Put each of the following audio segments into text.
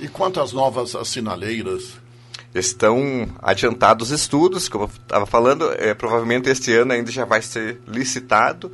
E quanto às novas sinaleiras? Estão adiantados os estudos, como eu estava falando, provavelmente este ano ainda já vai ser licitado.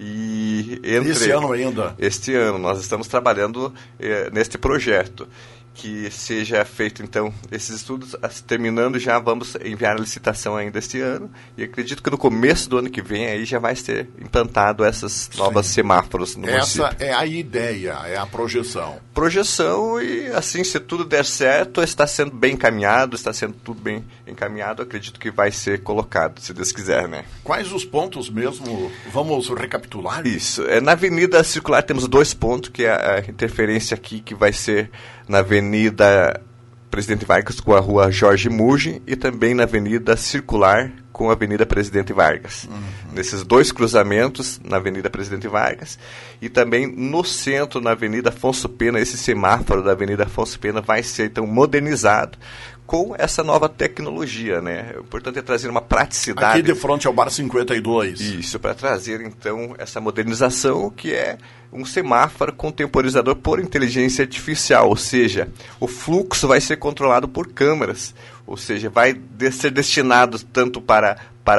Esse ano ainda? Este ano, nós estamos trabalhando neste projeto. Que seja feito, então, esses estudos, terminando já, vamos enviar a licitação ainda este ano, e acredito que no começo do ano que vem aí já vai ser implantado essas novas semáforos no município. Essa é a ideia, é a projeção. Projeção e, assim, se tudo der certo, está sendo bem encaminhado, está sendo tudo bem encaminhado, acredito que vai ser colocado, se Deus quiser, né? Quais os pontos mesmo? Vamos recapitular? Isso, na Avenida Circular temos 2 pontos, que é a interferência aqui, que vai ser na Avenida Presidente Vargas com a Rua Jorge Muge e também na Avenida Circular com a Avenida Presidente Vargas. Nesses 2 cruzamentos, na Avenida Presidente Vargas, e também no centro, na Avenida Afonso Pena, esse semáforo da Avenida Afonso Pena vai ser, então, modernizado com essa nova tecnologia, né? O importante é trazer uma praticidade. Aqui de frente ao Bar 52. Isso, para trazer, então, essa modernização, que é um semáforo contemporizador por inteligência artificial, ou seja, o fluxo vai ser controlado por câmeras, ou seja, vai ser destinado tanto para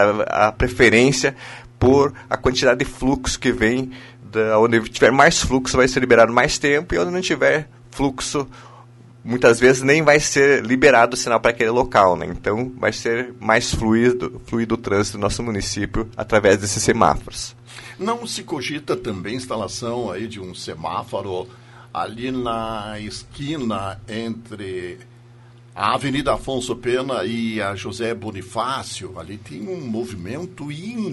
a preferência por a quantidade de fluxo que vem, onde tiver mais fluxo vai ser liberado mais tempo, e onde não tiver fluxo, muitas vezes nem vai ser liberado o sinal para aquele local, né? Então vai ser mais fluido o trânsito do nosso município através desses semáforos. Não se cogita também a instalação aí de um semáforo ali na esquina entre a Avenida Afonso Pena e a José Bonifácio? Ali tem um movimento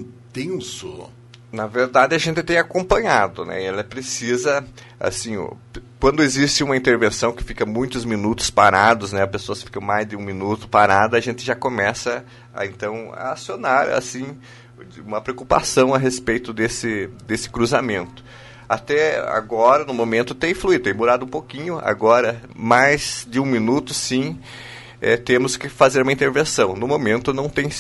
intenso. Na verdade, a gente tem acompanhado, né? Ela precisa, assim, quando existe uma intervenção que fica muitos minutos parados, né? A pessoa fica mais de 1 minuto parada, a gente já começa então, a acionar, assim, uma preocupação a respeito desse cruzamento. Até agora, no momento, tem fluído, tem demorado um pouquinho, agora mais de 1 minuto, sim. Temos que fazer uma intervenção. No momento não tem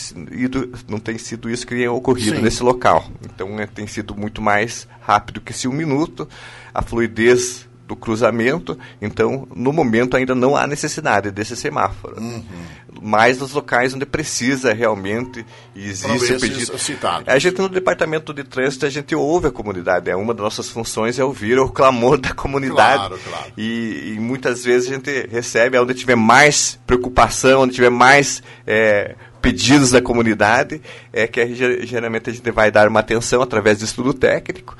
sido isso que tem ocorrido Sim. nesse local. Então tem sido muito mais rápido que esse 1 minuto, a fluidez do cruzamento. Então, no momento ainda não há necessidade desse semáforo. Mas nos locais onde precisa realmente e existe o pedido. A gente no departamento de trânsito, a gente ouve a comunidade. Uma das nossas funções é ouvir o clamor da comunidade. Claro. E muitas vezes a gente recebe onde tiver mais preocupação, onde tiver mais pedidos da comunidade, que geralmente a gente vai dar uma atenção através de estudo técnico.